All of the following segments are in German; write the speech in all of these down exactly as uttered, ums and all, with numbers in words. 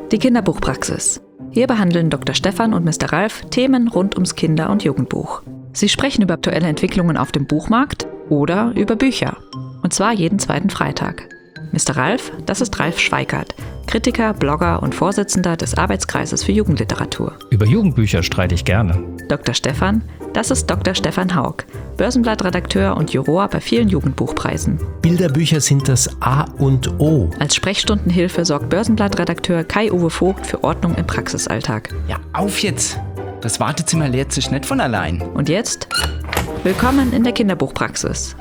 Die Kinderbuchpraxis. Hier behandeln Doktor Stefan und Mister Ralf Themen rund ums Kinder- und Jugendbuch. Sie sprechen über aktuelle Entwicklungen auf dem Buchmarkt oder über Bücher. Und zwar jeden zweiten Freitag. Mister Ralf, das ist Ralf Schweikart, Kritiker, Blogger und Vorsitzender des Arbeitskreises für Jugendliteratur. Über Jugendbücher streite ich gerne. Doktor Stefan, das ist Doktor Stefan Haug, Börsenblattredakteur und Juror bei vielen Jugendbuchpreisen. Bilderbücher sind das A und O. Als Sprechstundenhilfe sorgt Börsenblattredakteur Kai-Uwe Vogt für Ordnung im Praxisalltag. Ja, auf jetzt! Das Wartezimmer leert sich nicht von allein. Und jetzt, willkommen in der Kinderbuchpraxis.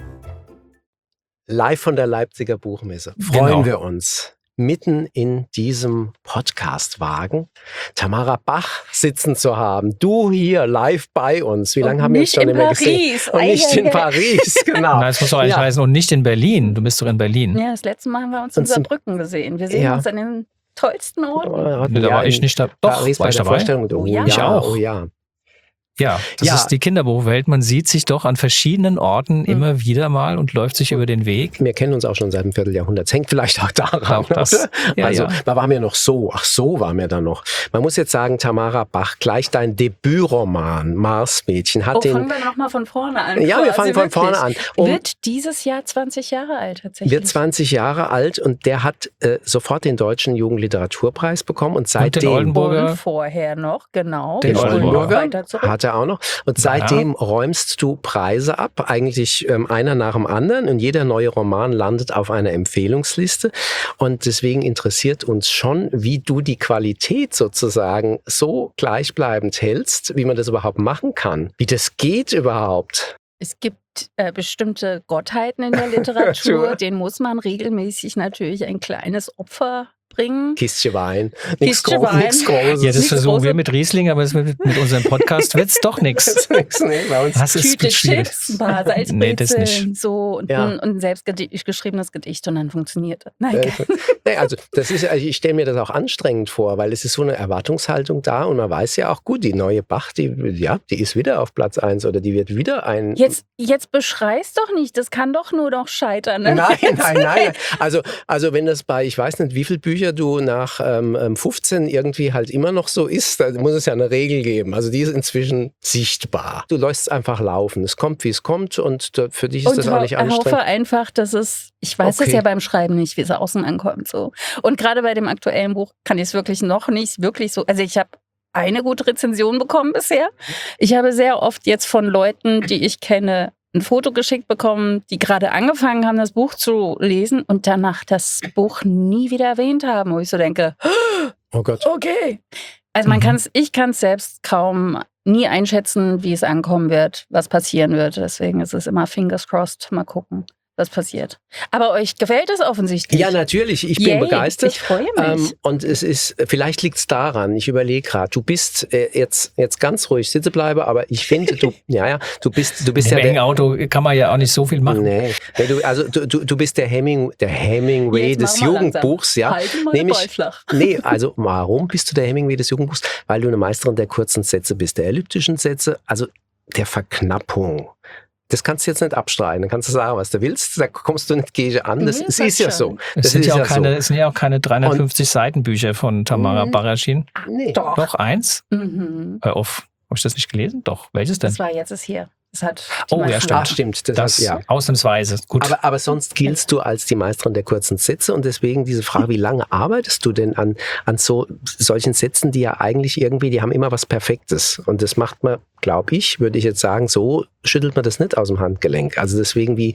Live von der Leipziger Buchmesse. Freuen Genau. wir uns, mitten in diesem Podcastwagen Tamara Bach sitzen zu haben. Du hier live bei uns. Wie lange Und haben wir uns nicht schon in immer Paris. gesehen? Und nicht in Eieiei. Paris, genau. Nein, das muss doch eigentlich Ja. heißen, und nicht in Berlin. Du bist doch in Berlin. Ja, das letzte Mal haben wir uns in Und zum- Saarbrücken gesehen. Wir sehen Ja. uns an den tollsten Orten. Nee, da war ich nicht da. Doch, Paris war bei ich der dabei? Vorstellung. Oh, Oh ja, ja. Ich auch. Oh ja. Ja, das Ja. ist die Kinderbuchwelt. Man sieht sich doch an verschiedenen Orten Hm. immer wieder mal und läuft sich über den Weg. Wir kennen uns auch schon seit einem Vierteljahrhundert. Es hängt vielleicht auch daran. Auch das. Oder? Ja, also, ja. da waren wir noch so. Ach, so waren wir dann noch. Man muss jetzt sagen, Tamara Bach, gleich dein Debütroman Marsmädchen hat Oh, den. fangen wir nochmal von vorne an. Ja, wir quasi, fangen von wirklich. vorne an. Um- Wird dieses Jahr zwanzig Jahre alt tatsächlich. wird zwanzig Jahre alt und der hat äh, sofort den Deutschen Jugendliteraturpreis bekommen und Und den seitdem Oldenburger. Und vorher noch, genau. Den Wir spulen Oldenburger. noch weiter zurück. hat er auch noch. Und seitdem räumst du Preise ab, eigentlich ähm, einer nach dem anderen. Und jeder neue Roman landet auf einer Empfehlungsliste. Und deswegen interessiert uns schon, wie du die Qualität sozusagen so gleichbleibend hältst, wie man das überhaupt machen kann. Wie das geht überhaupt. Es gibt äh, bestimmte Gottheiten in der Literatur, denen muss man regelmäßig natürlich ein kleines Opfer bringen. Kistchen Wein. Nichts Kistchen Gro Wein. nix Großes. Ja, das Nichts versuchen wir Großes. mit Riesling, aber es wird mit unserem Podcast wird's doch nichts. Nix, nee, bei uns. Das ist Tüte schwierig. Chips, ein paar Nee, das Salzbrezeln, nicht. so und, Ja. ein, und ein selbst gedi- geschriebenes Gedicht und dann funktioniert das. Nein, Äh, nee, also das ist, also ich stelle mir das auch anstrengend vor, weil es ist so eine Erwartungshaltung da und man weiß ja auch, gut, die neue Bach, die, ja, die ist wieder auf Platz eins oder die wird wieder ein... Jetzt, jetzt beschrei's doch nicht, das kann doch nur noch scheitern. Ne? Nein, nein, nein. Also, also wenn das bei, ich weiß nicht, wie viele Bücher du nach ähm, fünfzehn irgendwie halt immer noch so ist, dann muss es ja eine Regel geben. Also die ist inzwischen sichtbar. Du lässt es einfach laufen. Es kommt, wie es kommt und da, für dich ist Und das auch nicht ho- anstrengend. hoffe einfach, dass es, ich weiß es Okay. ja beim Schreiben nicht, wie es außen ankommt. So. Und gerade bei dem aktuellen Buch kann ich es wirklich noch nicht wirklich so, also ich habe eine gute Rezension bekommen bisher. Ich habe sehr oft jetzt von Leuten, die ich kenne, ein Foto geschickt bekommen, die gerade angefangen haben, das Buch zu lesen und danach das Buch nie wieder erwähnt haben, wo ich so denke, Oh Gott. okay. Also man Mhm. kann's, ich kann es selbst kaum nie einschätzen, wie es ankommen wird, was passieren wird. Deswegen ist es immer fingers crossed, mal gucken, was passiert. Aber euch gefällt es offensichtlich. Ja, natürlich. Ich bin Yay, begeistert. Ich freue mich. Ähm, und es ist, vielleicht liegt es daran, ich überlege gerade, du bist äh, jetzt, jetzt ganz ruhig sitzen bleibe, aber ich finde, du, ja, ja, du bist, du bist Im ja engen der, Auto kann man ja auch nicht so viel machen. nee, nee, du, also du, du, du bist der Hemming, der Hemingway Jetzt des machen wir langsam. Jugendbuchs, ja. Halten mal den Nämlich- Ball flach. Nee, also warum bist du der Hemingway des Jugendbuchs? Weil du eine Meisterin der kurzen Sätze bist, der elliptischen Sätze, also der Verknappung. Das kannst du jetzt nicht abstreiten. Dann kannst du sagen, was du willst. Da kommst du nicht gegen an. Das, Nee, das das ist ja schon. so. Es Das sind ist ja auch ja keine, es sind ja auch keine dreihundertfünfzig Seitenbücher von Tamara Mhm. Bach erschienen. so. Nee. Doch. Doch, eins? Mhm. Hör auf. Habe ich das nicht gelesen? Doch. Welches denn? Das war jetzt es hier. Das hat die Oh, ja, meisten- stimmt. Ach, stimmt. Das, Das heißt, ja. ausnahmsweise. Gut. Aber, aber sonst giltst du als die Meisterin der kurzen Sätze und deswegen diese Frage, wie lange arbeitest du denn an, an so solchen Sätzen, die ja eigentlich irgendwie, die haben immer was Perfektes und das macht man, glaube ich, würde ich jetzt sagen, so schüttelt man das nicht aus dem Handgelenk. Also deswegen, wie,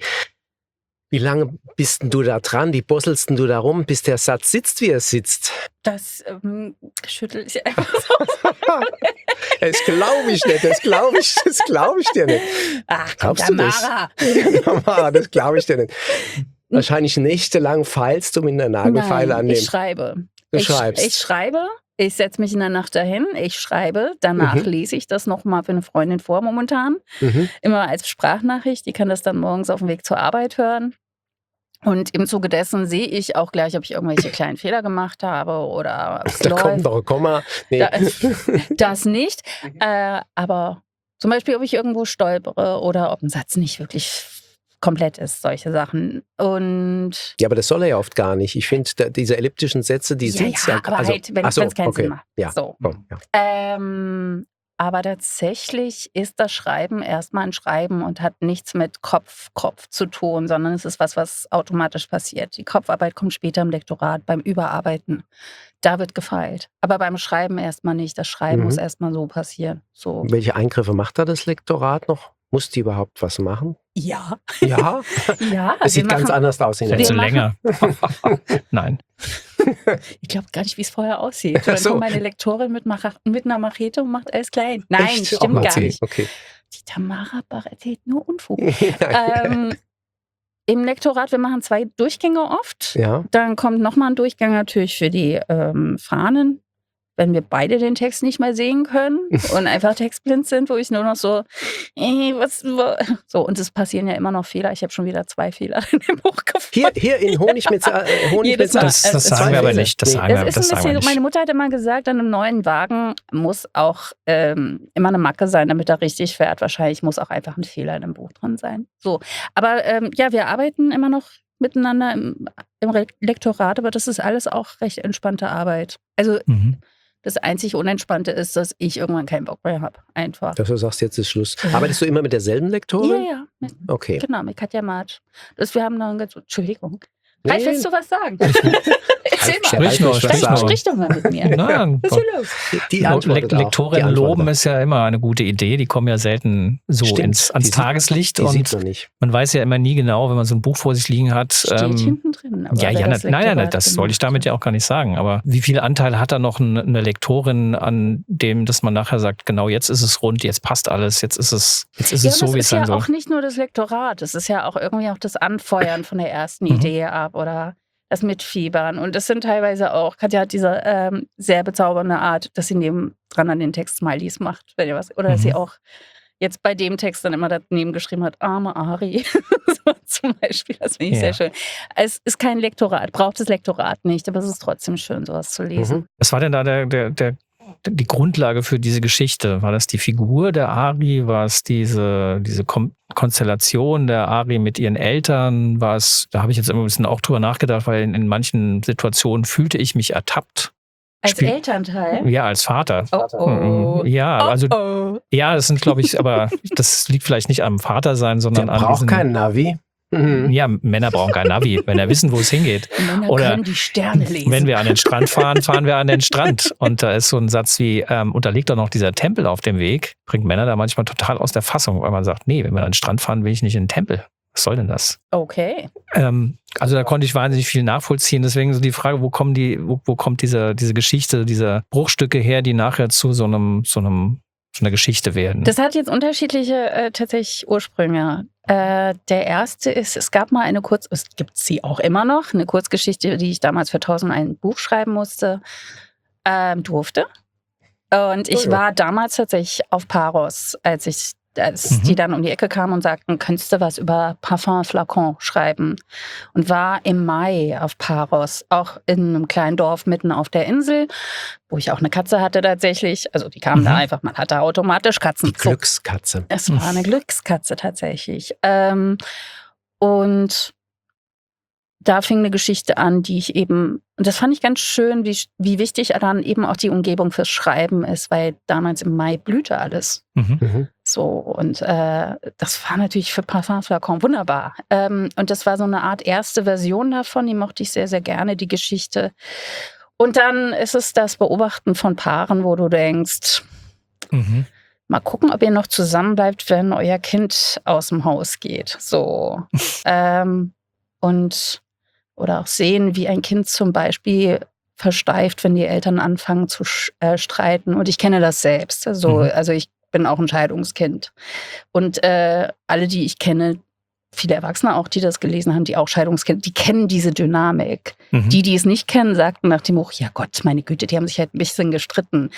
wie lange bist denn du da dran, wie bosselst denn du da rum, bis der Satz sitzt, wie er sitzt? Das ähm, schüttel ich einfach so. Das glaube ich nicht, das glaube ich, das glaube ich dir nicht. Ach, komm, Glaubst du das? Tamara. Tamara, das glaube ich dir nicht. Wahrscheinlich nächtelang feilst du mit einer Nagelfeile Nein, an dem. ich schreibe. Du ich, schreibst. Ich schreibe. Ich setze mich in der Nacht dahin, ich schreibe, danach Mhm. lese ich das nochmal für eine Freundin vor momentan. Mhm. Immer als Sprachnachricht, die kann das dann morgens auf dem Weg zur Arbeit hören. Und im Zuge dessen sehe ich auch gleich, ob ich irgendwelche kleinen Fehler gemacht habe oder ob es Da kommt läuft. noch ein Komma. Nee. Da, das nicht. Äh, aber zum Beispiel, ob ich irgendwo stolpere oder ob ein Satz nicht wirklich komplett ist, solche Sachen. Und Ja, aber das soll er ja oft gar nicht. Ich finde, diese elliptischen Sätze, die ja, sind ja, ja... aber also, halt, wenn ach so, es keinen okay. Sinn macht. Ja. So. Oh, ja. Ähm, aber tatsächlich ist das Schreiben erstmal ein Schreiben und hat nichts mit Kopf, Kopf zu tun, sondern es ist was, was automatisch passiert. Die Kopfarbeit kommt später im Lektorat, beim Überarbeiten. Da wird gefeilt. Aber beim Schreiben erstmal nicht. Das Schreiben Mhm. muss erstmal so passieren. So. Welche Eingriffe macht da das Lektorat noch? Muss die überhaupt was machen? Ja. Ja, Ja, es wir sieht ganz machen, anders aus in der Vielleicht so Wir länger. Nein. ich glaube gar nicht, wie es vorher aussieht. Ach Dann so. kommt meine Lektorin mit, Macha- mit einer Machete und macht alles klein. Nein, Echt? stimmt Oh, gar okay, nicht. Okay. Die Tamara Bach erzählt nur Unfug. ähm, Im Lektorat, wir machen zwei Durchgänge oft. Ja, Dann kommt nochmal ein Durchgang natürlich für die ähm, Fahnen, wenn wir beide den Text nicht mehr sehen können und einfach textblind sind, wo ich nur noch so, äh, was, wo? So, und es passieren ja immer noch Fehler. Ich habe schon wieder zwei Fehler in dem Buch gefunden. hier, hier in Honig mit, äh, Honig Jedes mit Mal. Das, das es sagen wir aber Fehler. nicht. Das Nee. sagen Es wir, ist das ein sagen wir bisschen, nicht. meine Mutter hat immer gesagt, an einem neuen Wagen muss auch ähm, immer eine Macke sein, damit er richtig fährt. Wahrscheinlich muss auch einfach ein Fehler in dem Buch drin sein. So, aber ähm, ja, wir arbeiten immer noch miteinander im, im Re- Lektorat, aber das ist alles auch recht entspannte Arbeit. Also Mhm. das einzig Unentspannte ist, dass ich irgendwann keinen Bock mehr habe. Einfach. Dass du sagst, jetzt ist Schluss. Ja. Arbeitest du immer mit derselben Ja, Lektorin? ja. Mit, Okay. genau, mit Katja Marsch. Das, wir haben noch ein ganz. Entschuldigung. Nee. Ralf, willst du was sagen? Erzähl mal. Sprich nur, Sprich sprich nur. nur. Sprich doch mal mit mir. Nein, Was ist hier los? Die, die Le antwortet auch. Lektoren Die antwortet loben auch. ist ja immer eine gute Idee. Die kommen ja selten so Stimmt, ins, ans die sieht- Tageslicht. Die Und sieht man nicht. man weiß ja immer nie genau, wenn man so ein Buch vor sich liegen hat. Steht ähm, hinten drin. aber ja, wer ja, das na, nein, nein, Lektorat das gemacht wollte ich damit hat. ja auch gar nicht sagen. Aber wie viel Anteil hat da noch eine, eine Lektorin an dem, dass man nachher sagt, genau jetzt ist es rund, jetzt passt alles, jetzt ist es, jetzt ist Ja, es aber so, wie es es ist sein ja soll. auch nicht nur das Lektorat, es ist ja auch irgendwie auch das Anfeuern von der ersten Mhm. Idee ab oder das Mitfiebern. Und das sind teilweise auch, Katja hat diese ähm, sehr bezaubernde Art, dass sie nebendran an den Text Smileys macht, wenn ihr was, oder dass Mhm. sie auch jetzt bei dem Text dann immer daneben geschrieben hat, arme Ari, so zum Beispiel, das finde ich Ja. sehr schön. Es ist kein Lektorat, braucht das Lektorat nicht, aber es ist trotzdem schön, sowas zu lesen. Mhm. Was war denn da der, der, der, die Grundlage für diese Geschichte? War das die Figur der Ari? War es diese, diese Kom Konstellation der Ari mit ihren Eltern? War es, da habe ich jetzt immer ein bisschen auch drüber nachgedacht, weil in, in manchen Situationen fühlte ich mich ertappt. Als Spiel- Elternteil? Ja, als Vater. Oh, oh. Mhm. Ja, also oh. ja, das sind, glaube ich, aber das liegt vielleicht nicht am Vater sein, Der sondern an braucht diesen. kein Navi. Mhm. Ja, Männer brauchen kein Navi, wenn er wissen, wo es hingeht. Männer Oder können die Sterne lesen. Wenn wir an den Strand fahren, fahren wir an den Strand. Und da ist so ein Satz wie, ähm, und da liegt doch noch dieser Tempel auf dem Weg, bringt Männer da manchmal total aus der Fassung, weil man sagt, nee, wenn wir an den Strand fahren, will ich nicht in den Tempel. Was soll denn das? Okay. Ähm, also da konnte ich wahnsinnig viel nachvollziehen. Deswegen so die Frage, wo kommen die, wo, wo kommt diese, diese Geschichte, diese Bruchstücke her, die nachher zu so einem, so einem, so einer Geschichte werden? Das hat jetzt unterschiedliche äh, tatsächlich Ursprünge. Äh, der erste ist, es gab mal eine Kurz, es gibt sie auch immer noch, eine Kurzgeschichte, die ich damals für tausendundein Buch schreiben musste, ähm, durfte. Und ich Oh ja. war damals tatsächlich auf Paros, als ich als Mhm. die dann um die Ecke kamen und sagten, könntest du was über Parfum Flacon schreiben? Und war im Mai auf Paros, auch in einem kleinen Dorf mitten auf der Insel, wo ich auch eine Katze hatte tatsächlich. Also die kamen Mhm. da einfach, man hatte automatisch Katzen. Die Glückskatze. Es war eine Glückskatze tatsächlich. Ähm, und da fing eine Geschichte an, die ich eben, und das fand ich ganz schön, wie, wie wichtig dann eben auch die Umgebung fürs Schreiben ist, weil damals im Mai blühte alles. Mhm. Mhm. So, und äh, das war natürlich für Parfum Flacon wunderbar. Ähm, und das war so eine Art erste Version davon, die mochte ich sehr, sehr gerne, die Geschichte. Und dann ist es das Beobachten von Paaren, wo du denkst, Mhm. mal gucken, ob ihr noch zusammenbleibt, wenn euer Kind aus dem Haus geht. So. ähm, und oder auch sehen, wie ein Kind zum Beispiel versteift, wenn die Eltern anfangen zu sch- äh, streiten. Und ich kenne das selbst. Also, Mhm. also ich bin auch ein Scheidungskind. Und äh, alle, die ich kenne, viele Erwachsene auch, die das gelesen haben, die auch Scheidungskinder, die kennen diese Dynamik. Mhm. Die, die es nicht kennen, sagten nach dem Buch, ja Gott, meine Güte, die haben sich halt ein bisschen gestritten.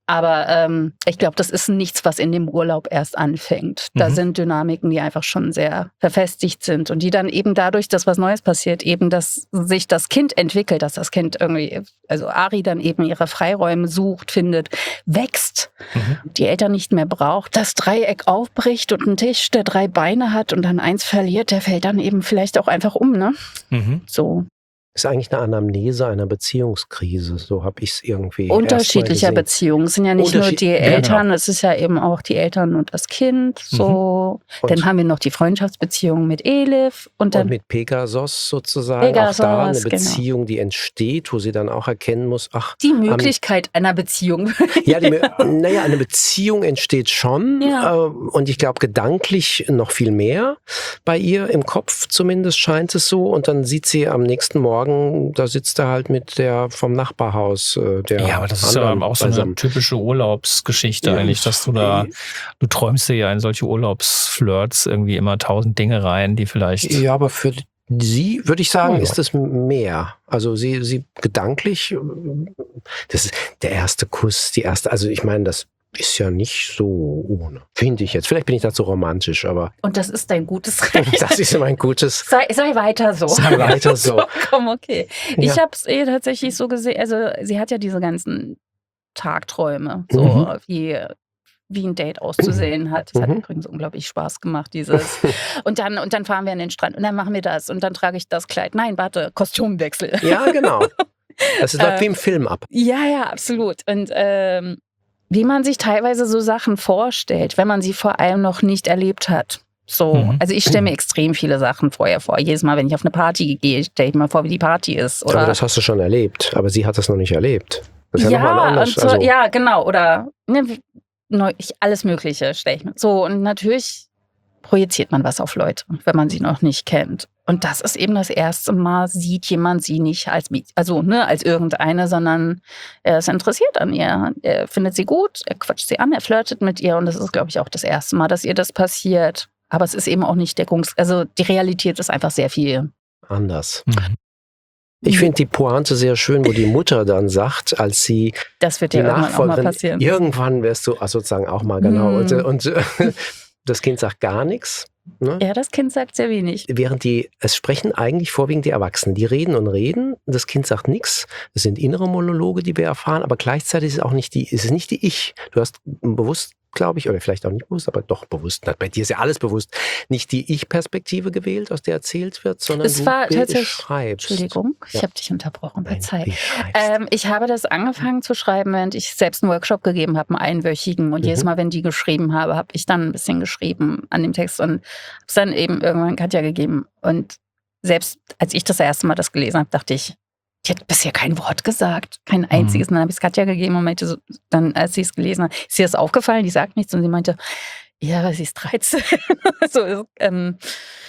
Aber ähm, ich glaube, das ist nichts, was in dem Urlaub erst anfängt. Da Mhm. sind Dynamiken, die einfach schon sehr verfestigt sind und die dann eben dadurch, dass was Neues passiert, eben, dass sich das Kind entwickelt, dass das Kind irgendwie, also Ari dann eben ihre Freiräume sucht, findet, wächst, Mhm. die Eltern nicht mehr braucht, das Dreieck aufbricht und einen Tisch, der drei Beine hat und dann eins verliert, der fällt dann eben vielleicht auch einfach um, ne? Mhm. So. Ist eigentlich eine Anamnese einer Beziehungskrise. So habe ich es irgendwie Unterschiedlicher erst mal gesehen. Beziehungen. Es sind ja nicht nur Unterschied- die ja, Eltern, genau. es ist ja eben auch die Eltern und das Kind. So. Und- Dann haben wir noch die Freundschaftsbeziehung mit Elif und dann Und mit Pegasus sozusagen Pegasus, auch da eine genau. Beziehung, die entsteht, wo sie dann auch erkennen muss, ach, die Möglichkeit einer Beziehung. ja, die, naja, eine Beziehung entsteht schon Ja. äh, und ich glaube gedanklich noch viel mehr bei ihr, im Kopf zumindest scheint es so, und dann sieht sie am nächsten Morgen, da sitzt er halt mit der vom Nachbarhaus, äh, der Ja, aber das ist ja anderen auch so eine beisammen. typische Urlaubsgeschichte Ja. eigentlich, dass du da, du träumst dir ja in solche Urlaubsflirts irgendwie immer tausend Dinge rein, die vielleicht... Ja, aber für sie, würde ich sagen, Oh ja. ist es mehr. Also sie, sie gedanklich, äh, das ist der erste Kuss, die erste, also ich meine, das ist ja nicht so ohne, finde ich jetzt. Vielleicht bin ich dazu romantisch, aber Und das ist dein gutes Recht. das ist mein gutes. Sei, sei weiter so. Sei weiter so. Komm, okay. Ja. Ich habe es eh tatsächlich so gesehen, also sie hat ja diese ganzen Tagträume, so Mhm. wie, wie ein Date auszusehen hat. Das hat Mhm. übrigens unglaublich Spaß gemacht, dieses. Und dann, und dann fahren wir an den Strand und dann machen wir das und dann trage ich das Kleid. Nein, warte, Kostümwechsel. Ja, genau. Das läuft Äh, wie im Film ab. Ja, ja, absolut. Und ähm, wie man sich teilweise so Sachen vorstellt, wenn man sie vor allem noch nicht erlebt hat. So, Mhm. also ich stelle mir extrem viele Sachen vorher vor. Jedes Mal, wenn ich auf eine Party gehe, stelle ich mir vor, wie die Party ist. Oder Aber das hast du schon erlebt. Aber sie hat das noch nicht erlebt. Das ist ja, ja, nochmal anders. und so, also, ja, genau. Oder ne, wie- neu, ich, alles Mögliche stelle ich mir. So, und natürlich projiziert man was auf Leute, wenn man sie noch nicht kennt. Und das ist eben das erste Mal, sieht jemand sie nicht als, Mi- also, ne, als irgendeine, sondern er ist interessiert an ihr. Er findet sie gut, er quatscht sie an, er flirtet mit ihr. Und das ist, glaube ich, auch das erste Mal, dass ihr das passiert. Aber es ist eben auch nicht deckungs... Also die Realität ist einfach sehr viel. anders. Mhm. Ich finde die Pointe sehr schön, wo die Mutter dann sagt, als sie Das wird die ja irgendwann auch mal Nachfolgerin, passieren. irgendwann wirst du ach, sozusagen auch mal, genau. Mhm. Und, äh, und äh, das Kind sagt gar nichts. Ne? Ja, das Kind sagt sehr wenig. Während die, es sprechen eigentlich vorwiegend die Erwachsenen. Die reden und reden, das Kind sagt nichts. Es sind innere Monologe, die wir erfahren, aber gleichzeitig ist es auch nicht die, ist es nicht die Ich. Du hast bewusst, glaube ich, oder vielleicht auch nicht bewusst, aber doch bewusst, na, bei dir ist ja alles bewusst, nicht die Ich-Perspektive gewählt, aus der erzählt wird, sondern Es du war tatsächlich- beschreibst. Entschuldigung, ich Ja. habe dich unterbrochen. Nein, Verzeih. beschreibst. Ähm, ich habe das angefangen zu schreiben, während ich selbst einen Workshop gegeben habe, einen einwöchigen. Und Mhm. jedes Mal, wenn die geschrieben habe, habe ich dann ein bisschen geschrieben an dem Text und habe es dann eben irgendwann Katja gegeben. Und selbst als ich das erste Mal das gelesen habe, dachte ich, die hat bisher kein Wort gesagt, kein einziges. Und dann habe ich es Katja gegeben und meinte, so, dann, als sie es gelesen hat, ist ihr das aufgefallen? Die sagt nichts und sie meinte, ja, sie ist dreizehn. so, ist, ähm,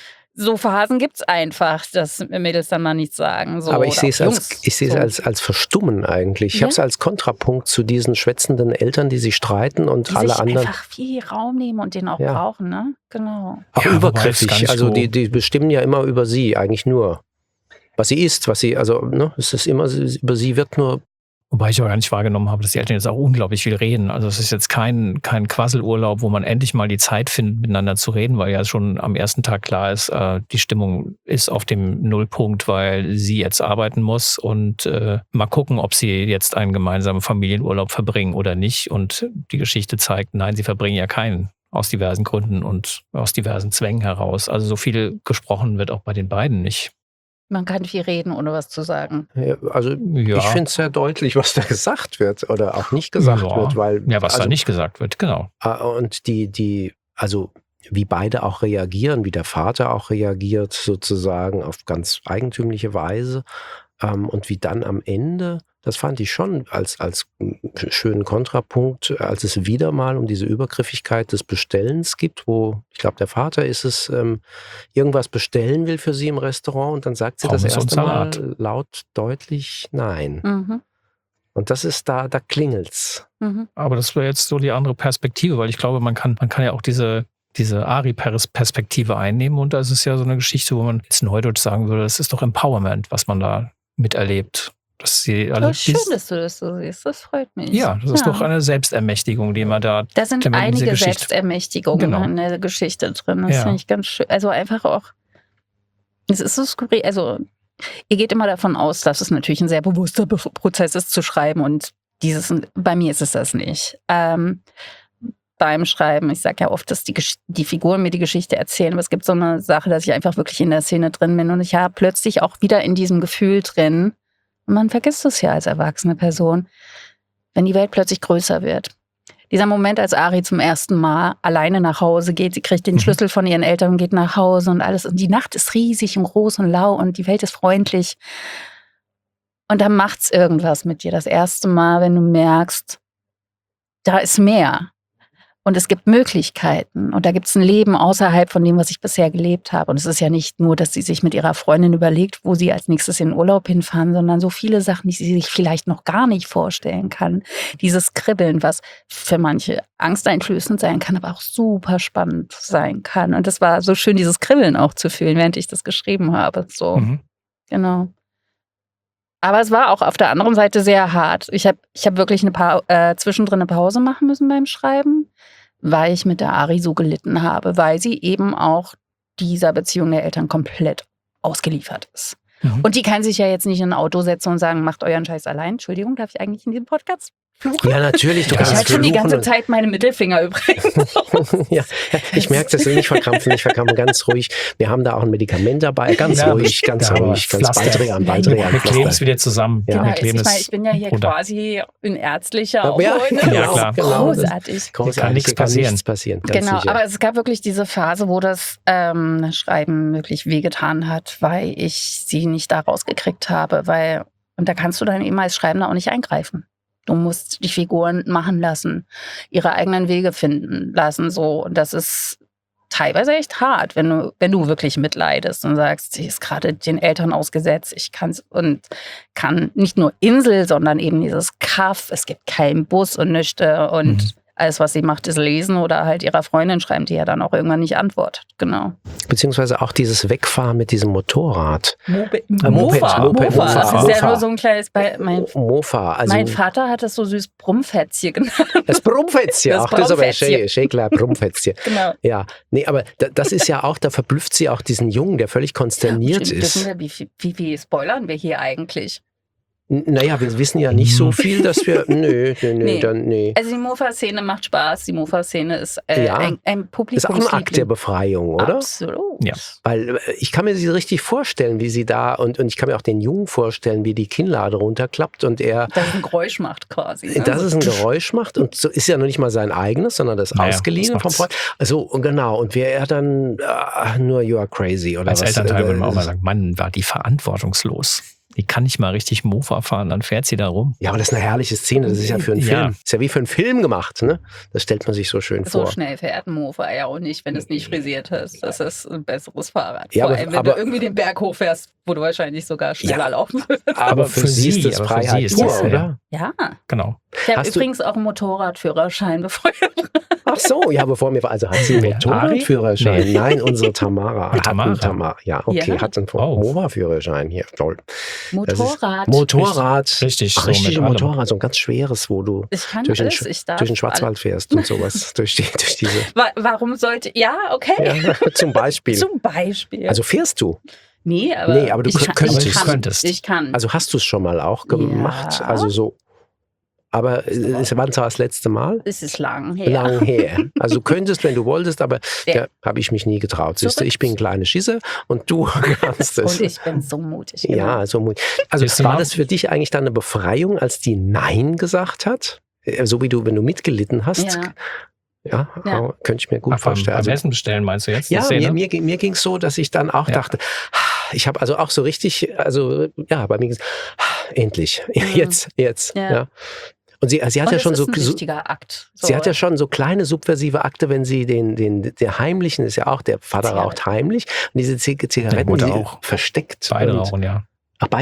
so Phasen gibt es einfach, dass Mädels dann mal nichts sagen. So, Aber ich oder sehe es auch als, Jungs. ich sehe es So. als, als Verstummen eigentlich. Ich Ja. habe es als Kontrapunkt zu diesen schwätzenden Eltern, die sich streiten und die alle sich anderen einfach viel Raum nehmen und den auch Ja. brauchen, ne? Genau. auch Ja, wobei es gar übergriffig. nicht Also so- die, die bestimmen ja immer über sie, eigentlich nur. Was sie ist, was sie, also ne, es ist immer, über sie wird nur. Wobei ich auch gar nicht wahrgenommen habe, dass die Eltern jetzt auch unglaublich viel reden. Also es ist jetzt kein, kein Quasselurlaub, wo man endlich mal die Zeit findet, miteinander zu reden, weil ja schon am ersten Tag klar ist, äh, die Stimmung ist auf dem Nullpunkt, weil sie jetzt arbeiten muss und äh, mal gucken, ob sie jetzt einen gemeinsamen Familienurlaub verbringen oder nicht. Und die Geschichte zeigt, nein, sie verbringen ja keinen. Aus diversen Gründen und aus diversen Zwängen heraus. Also so viel gesprochen wird auch bei den beiden nicht. Man kann viel reden, ohne was zu sagen. Ja, also Ja. ich finde es sehr deutlich, was da gesagt wird oder auch nicht gesagt Ja. wird, weil Ja, was also, da nicht gesagt wird, genau. äh, und die, die, also wie beide auch reagieren, wie der Vater auch reagiert, sozusagen auf ganz eigentümliche Weise. Ähm, und wie dann am Ende, das fand ich schon als, als schönen Kontrapunkt, als es wieder mal um diese Übergriffigkeit des Bestellens gibt, wo, ich glaube, der Vater ist es, ähm, irgendwas bestellen will für sie im Restaurant und dann sagt sie Pommes das und erste Mal Salat. laut, deutlich Nein. Mhm. Und das ist da, da klingelt's. Mhm. Aber das wäre jetzt so die andere Perspektive, weil ich glaube, man kann, man kann ja auch diese, diese Ari-Perspektive einnehmen und da ist es ja so eine Geschichte, wo man jetzt neudeutsch sagen würde, das ist doch Empowerment, was man da miterlebt. Dass sie alle Oh, schön, dass du das so siehst. Das freut mich. ja, das ist doch eine Selbstermächtigung, die man da. Da sind wenn man diese einige Geschichte- Selbstermächtigungen Genau. in der Geschichte drin. Das Ja. finde ich ganz schön. Also einfach auch, es ist so skurril. Also ihr geht immer davon aus, dass es natürlich ein sehr bewusster Be- Prozess ist zu schreiben und dieses, bei mir ist es das nicht. Ähm, beim Schreiben, ich sage ja oft, dass die, Gesch- die Figuren mir die Geschichte erzählen, aber es gibt so eine Sache, dass ich einfach wirklich in der Szene drin bin und ich habe plötzlich auch wieder in diesem Gefühl drin, und man vergisst es ja als erwachsene Person, wenn die Welt plötzlich größer wird. Dieser Moment, als Ari zum ersten Mal alleine nach Hause geht, sie kriegt den Mhm. Schlüssel von ihren Eltern und geht nach Hause und alles. Und die Nacht ist riesig und groß und lau und die Welt ist freundlich. Und dann macht's irgendwas mit dir. Das erste Mal, wenn du merkst, da ist mehr. Und es gibt Möglichkeiten. Und da gibt's ein Leben außerhalb von dem, was ich bisher gelebt habe. Und es ist ja nicht nur, dass sie sich mit ihrer Freundin überlegt, wo sie als nächstes in den Urlaub hinfahren, sondern so viele Sachen, die sie sich vielleicht noch gar nicht vorstellen kann. Dieses Kribbeln, was für manche angsteinflößend sein kann, aber auch super spannend sein kann. Und das war so schön, dieses Kribbeln auch zu fühlen, während ich das geschrieben habe. So, Mhm. genau. Aber es war auch auf der anderen Seite sehr hart. Ich habe ich hab wirklich eine pa äh, zwischendrin eine Pause machen müssen beim Schreiben, weil ich mit der Ari so gelitten habe, weil sie eben auch dieser Beziehung der Eltern komplett ausgeliefert ist. Mhm. Und die kann sich ja jetzt nicht in ein Auto setzen und sagen, macht euren Scheiß allein. Entschuldigung, darf ich eigentlich in diesem Podcast fluchen? Ja, natürlich. Du Ja, Ich kannst halte schon die fluchen ganze und- Zeit meine Mittelfinger übrigens. ja, ich merke das, nicht verkrampfen, nicht verkrampfen, ganz ruhig. Wir haben da auch ein Medikament dabei, ganz Ja, ruhig, ganz da haben wir ruhig, ganz Pflaster. Baldrian, Ja, Baldrian. Wir kleben es Pflaster. wieder zusammen. Ja. Genau, Wir ich, kleben ich, meine, es ich bin ja hier runter. quasi in ärztlicher Ja, Aufräume. genau, Ja, klar. genau. Großartig. Großartig, Kann nichts hier kann passieren. nichts passieren, ganz Genau, sicher. aber es gab wirklich diese Phase, wo das ähm, Schreiben wirklich wehgetan hat, weil ich sie nicht da rausgekriegt habe, weil, und da kannst du dann eben als Schreibender auch nicht eingreifen. Du musst die Figuren machen lassen, ihre eigenen Wege finden lassen, so. Und das ist teilweise echt hart, wenn du, wenn du wirklich mitleidest und sagst, sie ist gerade den Eltern ausgesetzt, ich kann's und kann nicht nur Insel, sondern eben dieses Kaff, es gibt keinen Bus und nichts und Mhm. alles, was sie macht, ist lesen oder halt ihrer Freundin schreiben, die ja dann auch irgendwann nicht antwortet. Genau. Beziehungsweise auch dieses Wegfahren mit diesem Motorrad. Mope Moped, Mofa. Moped, Mofa. Mofa, Das ist ja Mofa. nur so ein kleines, Be mein, Mofa, also mein Vater hat das so süß Brummfätzchen genannt. das Brummfätzchen, Das ach, das ist aber Brummfätzchen. schön, schön klar, Brummfätzchen. Genau. Ja, nee, aber da, das ist ja auch, da verblüfft sie auch diesen Jungen, der völlig konsterniert Stimmt, ist. wissen wir, wie, viel- wie, wie spoilern wir hier eigentlich? N- Naja, wir wissen ja nicht so viel, dass wir, nö, nö, nö, Nee. dann, nee. Also die Mofa-Szene macht Spaß. Die Mofa-Szene ist äh, Ja. ein, ein Das ist auch ein Akt der Publikumsliebling. Befreiung, oder? Absolut. Ja. Weil äh, ich kann mir sie richtig vorstellen, wie sie da, und, und ich kann mir auch den Jungen vorstellen, wie die Kinnlade runterklappt und er Dass es ein Geräusch macht quasi. Ne? dass So. es ein Geräusch macht und so ist ja noch nicht mal sein eigenes, sondern das Naja, ausgeliehen das vom macht's. Freund. Also und genau, und wäre er dann ah, nur you are crazy oder Als was? Elternteil würde man auch Äh, mal sagen, Mann, war die verantwortungslos. Die kann nicht mal richtig Mofa fahren, dann fährt sie da rum. Ja, aber das ist eine herrliche Szene, das ist ja für einen Ja. Film. Ist ja wie für einen Film gemacht, ne? Das stellt man sich so schön So vor. schnell fährt ein Mofa ja auch nicht, wenn du es nicht frisiert hast. Das ist ein besseres Fahrrad. Ja, Vor aber- allem, wenn aber- du irgendwie den Berg hochfährst, wo du wahrscheinlich sogar schneller Ja. laufen würdest. Aber für, sie ist das aber für sie Freiheit ist pur, das, ja. oder? Ja. Genau. Ich habe Hast du- übrigens auch einen Motorradführerschein, bevor ich Ach so, ja, bevor mir, also hat sie einen Wer, Motorradführerschein? Ari? Nein, unsere Tamara. Mit Hat einen Tamara? Tamara. Ja, okay, Ja. hat einen Oh. Motorradführerschein hier. Toll. Das ist- Motorrad. Motorrad. Richtig, Ach, so richtig mit allem. Motorrad, so ein ganz schweres, wo du Ich kann durch den, alles. Sch- Ich darf durch den Schwarzwald fährst und sowas. durch, die, durch diese. Wa warum sollte. Ja, okay. Ja, zum Beispiel. Zum Beispiel. Also fährst du? nee, aber, Nee, aber du ich könnt- kann, könntest. ich kann. Könntest. Ich kann. Also hast du es schon mal auch gemacht? Ja. Also so. Aber äh, es war zwar das letzte Mal. es ist lang her. Lang her. Also du könntest, wenn du wolltest, aber Ja. da habe ich mich nie getraut. Siehst du, ich bin ein kleiner Schisser und du kannst es. Und ich bin so mutig. Genau. Ja, so mutig. Also Siehst du war mal? das für dich eigentlich dann eine Befreiung, als die Nein gesagt hat? Äh, So wie du, wenn du mitgelitten hast? Ja. Ja, Ja. oh, könnte ich mir gut Ach, beim, vorstellen. beim Also, Essen bestellen meinst du jetzt? die ja, Szene? mir, mir, ging- mir ging es so, dass ich dann auch Ja. dachte, ich habe also auch so richtig, also ja, bei mir ging es, endlich, jetzt, jetzt. Ja. Ja. Und sie, sie hat Und ja es schon ist so, ein so wichtiger Akt. So. sie hat ja schon so kleine subversive Akte, wenn sie den, den, der heimlichen ist ja auch, der Vater Zigaretten. raucht heimlich und diese Zig- Zigaretten, Mutter die sie auch. versteckt. Beide und, rauchen, ja. Ach, beide.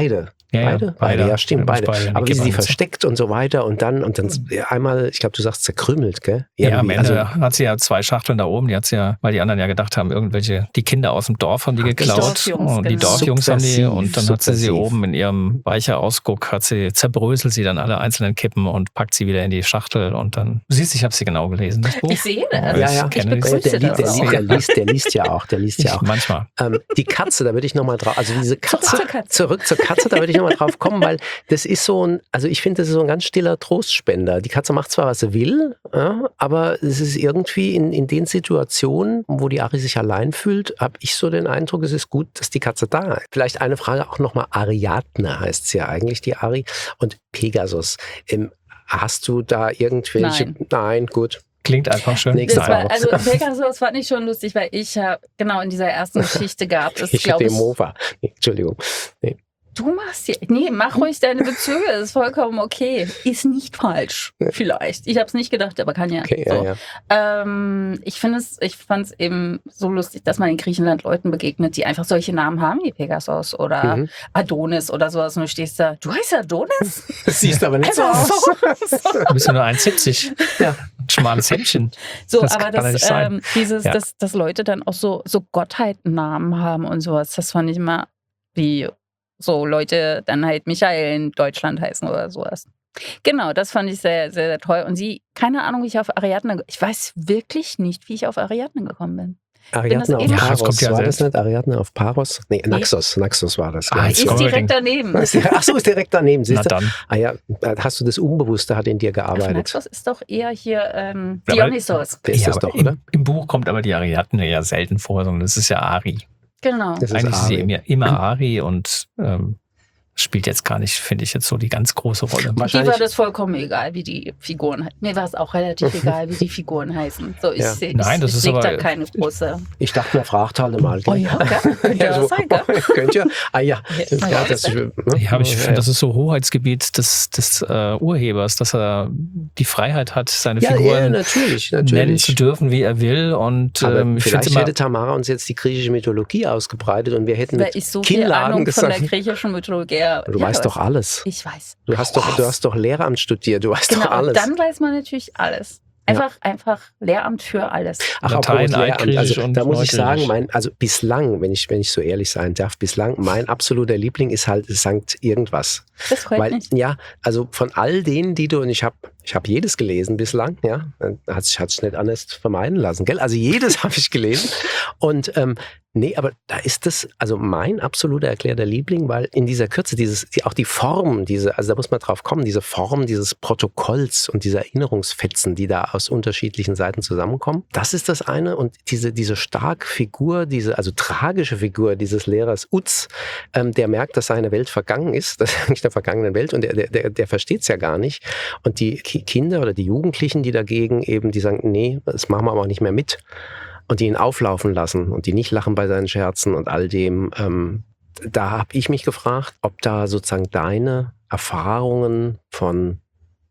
Ja, Beide? ja, Beide, ja, stimmt, beide. beide. Aber wie sie die Kippen- versteckt und so weiter und dann, und dann einmal, ich glaube, du sagst zerkrümmelt, gell? Ja, am Irgendwie. Ende hat sie ja zwei Schachteln da oben, die hat sie ja, weil die anderen ja gedacht haben, irgendwelche, die Kinder aus dem Dorf haben die Ach, geklaut. Dorfjungs, Und die genau. Dorfjungs haben die, Subversiv, und dann hat sie sie subversiv. oben in ihrem weicher Ausguck, hat sie, zerbröselt sie dann alle einzelnen Kippen und packt sie wieder in die Schachtel und dann, du siehst, ich habe sie genau gelesen, das Buch. Ich sehe das. Ja, ja. Ich kenne begrüße der, der, das der, auch. liest, der, liest, der liest ja auch, der liest ja auch. Manchmal. Ähm, die Katze, da würde ich nochmal drauf, also diese Katze, Zurück zur Katze. zurück zur Katze, da würde ich nochmal drauf kommen, weil das ist so ein, also ich finde, das ist so ein ganz stiller Trostspender. Die Katze macht zwar, was sie will, ja, aber es ist irgendwie in, in den Situationen, wo die Ari sich allein fühlt, habe ich so den Eindruck, es ist gut, dass die Katze da ist. Vielleicht eine Frage auch nochmal, Ariadne heißt sie ja eigentlich, die Ari, und Pegasus. Ähm, hast du da irgendwelche, Nein. nein gut. Klingt einfach schön. Nächste Das Nein. war, also Pegasus war nicht schon lustig, weil ich habe, genau in dieser ersten Geschichte gab es, Ich glaube ich, Demova. Nee, Entschuldigung. Nee. du machst hier, nee, mach ruhig deine Bezüge, das ist vollkommen okay. Ist nicht falsch, vielleicht. Ich habe es nicht gedacht, aber kann ja. Okay, so. ja, ja. Ähm, ich finde es, ich fand es eben so lustig, dass man in Griechenland Leuten begegnet, die einfach solche Namen haben wie Pegasus oder Mhm. Adonis oder sowas und du stehst da, du heißt Adonis? Das siehst aber nicht so Also, aus. so, Du bist ja nur eins siebzig. Ja. Ein schmales Händchen. so Das aber kann doch das, nicht sein. ähm, dieses, Ja. dass, dass Leute dann auch so, so Gottheitennamen haben und sowas, das fand ich immer wie so Leute dann halt Michael in Deutschland heißen oder sowas. Genau, das fand ich sehr, sehr, sehr toll. Und sie, keine Ahnung, wie ich auf Ariadne, ich weiß wirklich nicht, wie ich auf Ariadne gekommen bin. Ariadne auf eben- Ja, das Paros, kommt ja war das selbst. nicht? Ariadne auf Paros? Nee, Naxos, Naxos war das. Ah, ja. jetzt Ist kommen wir direkt den- daneben. Ach so, ist direkt daneben. Na Siehst du? dann. Ah ja, hast du das Unbewusste hat in dir Ach, gearbeitet. Naxos ist doch eher hier ähm, Ja, aber- Dionysos. Der ist Ja, das aber doch, oder? Im, Im Buch kommt aber die Ariadne ja selten vor, sondern das ist ja Ari. Genau. Das ist Eigentlich ist sie Ari. immer, immer Ari und ähm, spielt jetzt gar nicht, finde ich, jetzt so die ganz große Rolle. Die Wahrscheinlich- war das vollkommen egal, wie die Figuren heißen. Mir war es auch relativ egal, wie die Figuren heißen. So, ich Ja. sehe Nein, das ich ist leg da aber- keine große. Ich dachte, man fragt halt mal. Oh ja, gell? Könnte Ja, ja so, sein, gell? Könnte ja. Ah ja. Ja, Ja, ja, das, das- ne? Ja, aber ich Ja, finde, ja. das ist so Hoheitsgebiet des, des äh, Urhebers, dass er die Freiheit hat, seine Ja, ja, Figuren natürlich, nennen natürlich. zu dürfen, wie er will. Und Aber ähm, ich finde vielleicht immer, hätte Tamara uns jetzt die griechische Mythologie ausgebreitet und wir hätten Weil mit ich so viel Kinnladen Ahnung von der gesagt. griechischen Mythologie habe. Du Ja, weißt was- doch alles. Ich weiß. Du hast doch, du hast doch Lehramt studiert, du weißt Genau, doch alles. dann weiß man natürlich alles. Einfach, einfach Lehramt für alles. Ach, Latein, apropos Lehramt, Altgriechisch also und da muss ich sagen, Neugriechisch. mein, also bislang, wenn ich, wenn ich so ehrlich sein darf, bislang mein absoluter Liebling ist halt Sankt irgendwas. Das freut Weil, mich. ja, also von all denen, die du, und ich habe ich hab jedes gelesen bislang, ja, hat sich, hat sich nicht anders vermeiden lassen, gell? Also jedes habe ich gelesen. Und ähm, nee, aber da ist das, also mein absoluter erklärter Liebling, weil in dieser Kürze, dieses, die, auch die Form, diese, also da muss man drauf kommen, diese Form dieses Protokolls und diese Erinnerungsfetzen, die da aus unterschiedlichen Seiten zusammenkommen, das ist das eine. Und diese, diese starke Figur, diese, also tragische Figur dieses Lehrers Utz, ähm, der merkt, dass seine Welt vergangen ist, das ist eigentlich der vergangenen Welt, und der, der, der, der versteht es ja gar nicht. Und die Ki- Kinder oder die Jugendlichen, die dagegen eben, die sagen, nee, das machen wir aber auch nicht mehr mit. Und die ihn auflaufen lassen und die nicht lachen bei seinen Scherzen und all dem. Ähm, da habe ich mich gefragt, ob da sozusagen deine Erfahrungen von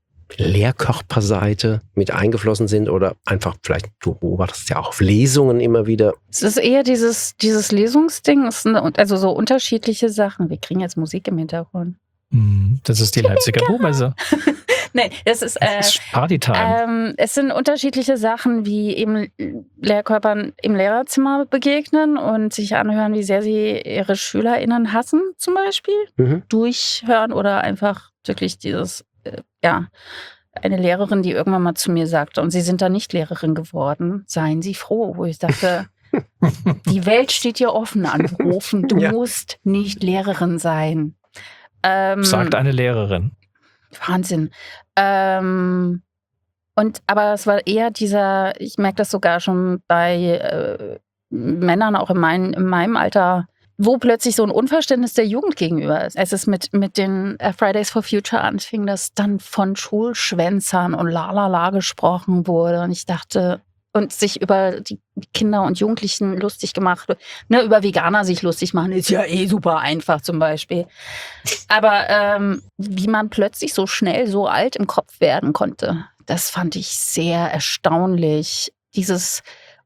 Lehrkörperseite mit eingeflossen sind oder einfach vielleicht, du beobachtest ja auch auf Lesungen immer wieder. Es ist eher dieses, dieses Lesungsding, es sind also so unterschiedliche Sachen. Wir kriegen jetzt Musik im Hintergrund. Mhm, das ist die Leipziger Buchmesse. Nee, das ist, äh, Das ist Partytime. ähm, es sind unterschiedliche Sachen, wie eben Lehrkörpern im Lehrerzimmer begegnen und sich anhören, wie sehr sie ihre SchülerInnen hassen, zum Beispiel. Mhm. Durchhören oder einfach wirklich dieses, äh, ja, eine Lehrerin, die irgendwann mal zu mir sagte, und Sie sind da nicht Lehrerin geworden, seien Sie froh, wo ich dachte, die Welt steht dir offen anrufen, du Ja. musst nicht Lehrerin sein. Ähm, Sagt eine Lehrerin. Wahnsinn. Ähm, und aber es war eher dieser, ich merke das sogar schon bei äh, Männern auch in, mein, in meinem Alter, wo plötzlich so ein Unverständnis der Jugend gegenüber ist. Als es mit, mit den äh, Fridays for Future anfing, dass dann von Schulschwänzern und Lalala gesprochen wurde. Und ich dachte, und sich über die Kinder und Jugendlichen lustig gemacht, ne, über Veganer sich lustig machen, ist ja eh super einfach zum Beispiel. Aber ähm, wie man plötzlich so schnell so alt im Kopf werden konnte, das fand ich sehr erstaunlich. Dieses,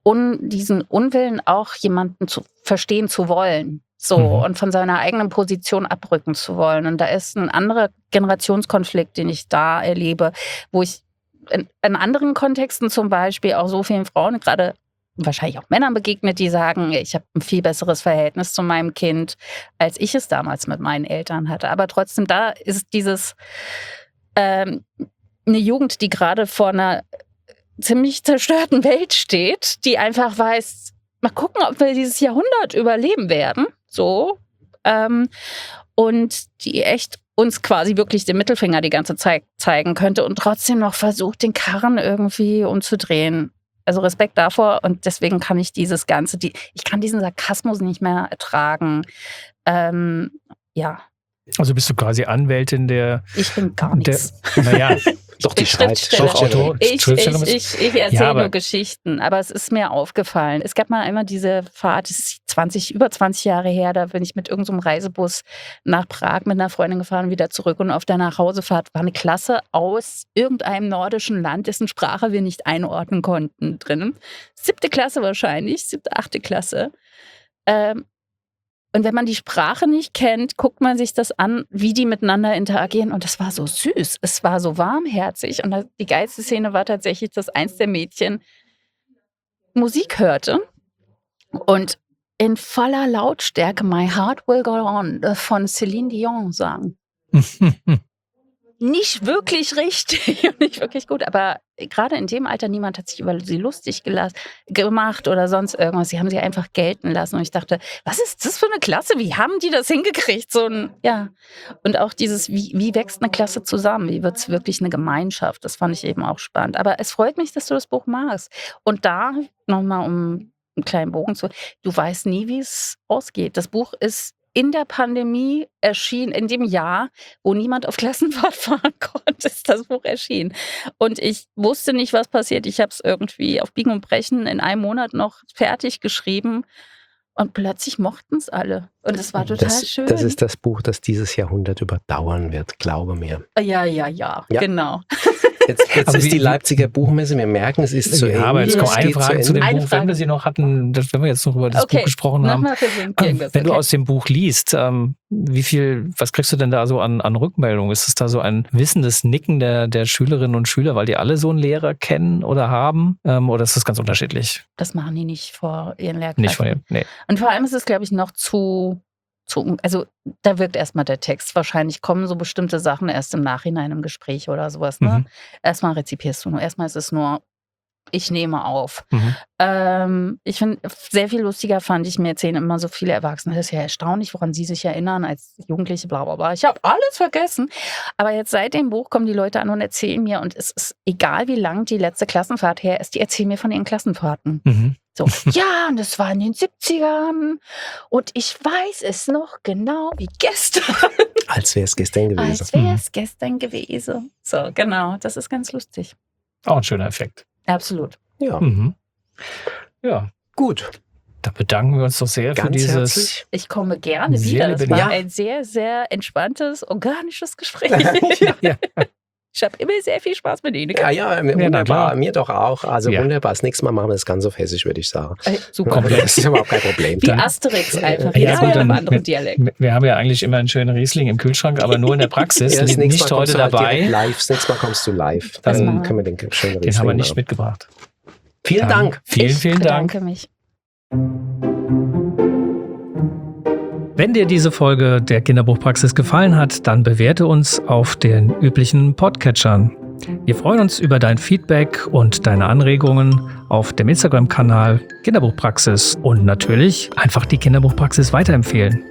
un, diesen Unwillen auch jemanden zu verstehen zu wollen. So, Mhm. und von seiner eigenen Position abrücken zu wollen. Und da ist ein anderer Generationskonflikt, den ich da erlebe, wo ich in, in anderen Kontexten zum Beispiel auch so vielen Frauen, gerade wahrscheinlich auch Männern begegnet, die sagen, ich habe ein viel besseres Verhältnis zu meinem Kind, als ich es damals mit meinen Eltern hatte. Aber trotzdem, da ist dieses ähm, eine Jugend, die gerade vor einer ziemlich zerstörten Welt steht, die einfach weiß, mal gucken, ob wir dieses Jahrhundert überleben werden. So. Ähm, und die echt uns quasi wirklich den Mittelfinger die ganze Zeit zeigen könnte und trotzdem noch versucht, den Karren irgendwie umzudrehen. Also Respekt davor und deswegen kann ich dieses Ganze, die, ich kann diesen Sarkasmus nicht mehr ertragen. Ähm, ja, Also bist du quasi Anwältin der, ich bin gar der nichts. naja, Doch, die Ich schreit. Schriftsteller. Schriftsteller. Ich, ich, Schriftsteller- ich, ich erzähle Ja, aber- nur Geschichten, aber es ist mir aufgefallen. Es gab mal einmal diese Fahrt, das ist zwanzig, über zwanzig Jahre her, da bin ich mit irgendeinem Reisebus nach Prag mit einer Freundin gefahren und wieder zurück. Und auf der Nachhausefahrt war eine Klasse aus irgendeinem nordischen Land, dessen Sprache wir nicht einordnen konnten, drin. Siebte Klasse wahrscheinlich, siebte, achte Klasse. Ähm, Und wenn man die Sprache nicht kennt, guckt man sich das an, wie die miteinander interagieren. Und das war so süß. Es war so warmherzig. Und die geilste Szene war tatsächlich, dass eins der Mädchen Musik hörte und in voller Lautstärke My Heart Will Go On von Celine Dion sang. Nicht wirklich richtig und nicht wirklich gut, aber gerade in dem Alter, niemand hat sich über sie lustig gelas- gemacht oder sonst irgendwas. Sie haben sie einfach gelten lassen und ich dachte, was ist das für eine Klasse? Wie haben die das hingekriegt? So ein, ja. Und auch dieses, wie, wie wächst eine Klasse zusammen? Wie wird es wirklich eine Gemeinschaft? Das fand ich eben auch spannend. Aber es freut mich, dass du das Buch magst. Und da nochmal, um einen kleinen Bogen zu, du weißt nie, wie es ausgeht. Das Buch ist in der Pandemie erschienen, in dem Jahr, wo niemand auf Klassenfahrt fahren konnte, ist das Buch erschienen. Und ich wusste nicht, was passiert. Ich habe es irgendwie auf Biegen und Brechen in einem Monat noch fertig geschrieben. Und plötzlich mochten es alle. Und es war total das, schön. Das ist das Buch, das dieses Jahrhundert überdauern wird, glaube mir. ja, ja, ja, Ja. genau. Jetzt, jetzt Aber ist wie- die Leipziger Buchmesse, wir merken, es ist zu ja, Ende. aber jetzt Ja, kommt es eine geht Frage zu dem Eine Buch, Frage. wenn wir sie noch hatten, das, wenn wir jetzt noch über das Okay, Buch gesprochen mach haben. mal für den irgendwas, Wenn du okay. aus dem Buch liest, ähm, wie viel, was kriegst du denn da so an, an Rückmeldung? Ist es da so ein wissendes Nicken der, der Schülerinnen und Schüler, weil die alle so einen Lehrer kennen oder haben? Ähm, oder ist das ganz unterschiedlich? Das machen die nicht vor ihren Lehrkräften. Nicht von dem, nee. Und vor allem ist es, glaube ich, noch zu, zu, also da wirkt erstmal der Text. Wahrscheinlich kommen so bestimmte Sachen erst im Nachhinein im Gespräch oder sowas. Ne? Mhm. Erstmal rezipierst du nur. Erstmal ist es nur, ich nehme auf. Mhm. Ähm, ich finde, sehr viel lustiger fand ich, mir erzählen immer so viele Erwachsene. Das ist ja erstaunlich, woran sie sich erinnern als Jugendliche, bla bla bla. Ich habe alles vergessen. Aber jetzt seit dem Buch kommen die Leute an und erzählen mir, und es ist egal, wie lang die letzte Klassenfahrt her ist, die erzählen mir von ihren Klassenfahrten. Mhm. So, ja, und das war in den siebzigern und ich weiß es noch genau wie gestern, Als wäre es gestern gewesen. als wäre es gestern gewesen. So, genau, das ist ganz lustig. Auch ein schöner Effekt. Absolut. Ja, Mhm. Ja, gut. da bedanken wir uns doch sehr für Ganz dieses. herzlich. Ich komme gerne Sehr wieder. Das war lebendig. ein sehr, sehr entspanntes, organisches Gespräch. Ja. Ich habe immer sehr viel Spaß mit Ihnen. Ja, ja, na wunderbar. klar. Mir doch auch. Also Ja. wunderbar. Das nächste Mal machen wir das ganz auf Hessisch, würde ich sagen. Äh, super. Komplett. Das ist überhaupt kein Problem. Wie Dann- Asterix einfach. Ja, Jedes gut, Mal in einem dann- anderen Dialekt. Wir haben ja eigentlich immer einen schönen Riesling im Kühlschrank, aber nur in der Praxis. Ja, das nächste nicht Mal kommst heute du halt dabei. direkt live. Das nächste Mal kommst du live. Das Dann machen wir. können wir den schönen Den haben wir Riesling nicht machen. mitgebracht. Vielen Dann Dank. Vielen, ich vielen Dank. bedanke mich. Wenn dir diese Folge der Kinderbuchpraxis gefallen hat, dann bewerte uns auf den üblichen Podcatchern. Wir freuen uns über dein Feedback und deine Anregungen auf dem Instagram-Kanal Kinderbuchpraxis und natürlich einfach die Kinderbuchpraxis weiterempfehlen.